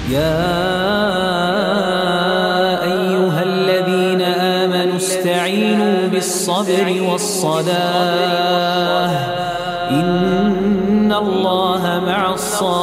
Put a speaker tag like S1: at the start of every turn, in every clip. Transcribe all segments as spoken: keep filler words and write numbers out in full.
S1: يا أيها الذين آمنوا استعينوا بالصبر والصلاة إن الله مع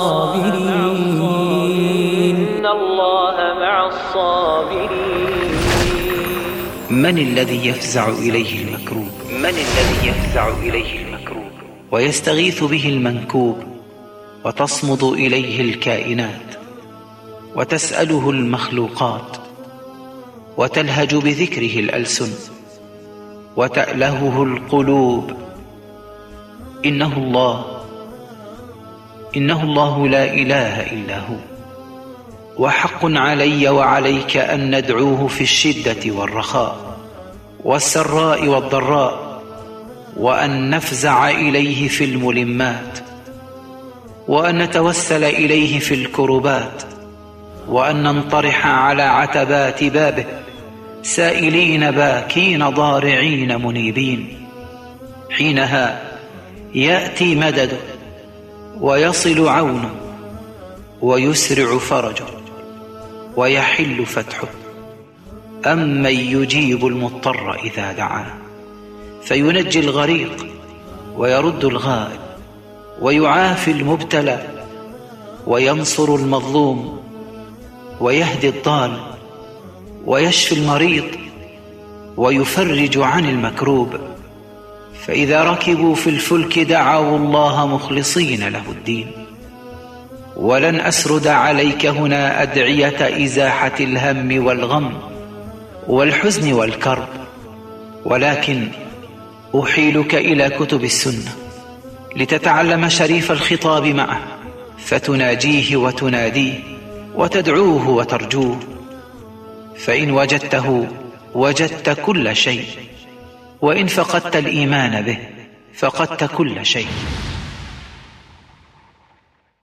S1: الصابرين إن الله مع الصابرين.
S2: من الذي يفزع إليه المكروب من الذي يفزع إليه المكروب ويستغيث به المنكوب، وتصمد إليه الكائنات، وتسأله المخلوقات، وتلهج بذكره الألسن، وتألهه القلوب. إنه الله إنه الله لا إله إلا هو، وحق علي وعليك أن ندعوه في الشدة والرخاء والسراء والضراء، وأن نفزع إليه في الملمات، وأن نتوسل إليه في الكربات، وأن ننطرح على عتبات بابه سائلين باكين ضارعين منيبين. حينها يأتي مدده، ويصل عونه، ويسرع فرجه، ويحل فتحه. أمن يجيب المضطر إذا دعاه فينجي الغريق، ويرد الغائب، ويعافي المبتلى، وينصر المظلوم، ويهدي الضال، ويشفي المريض، ويفرج عن المكروب. فإذا ركبوا في الفلك دعوا الله مخلصين له الدين. ولن أسرد عليك هنا أدعية إزاحة الهم والغم والحزن والكرب، ولكن أحيلك إلى كتب السنة لتتعلم شريف الخطاب معه، فتناجيه وتناديه، وتدعوه وترجوه. فإن وجدته وجدت كل شيء، وإن فقدت الإيمان به فقدت كل شيء.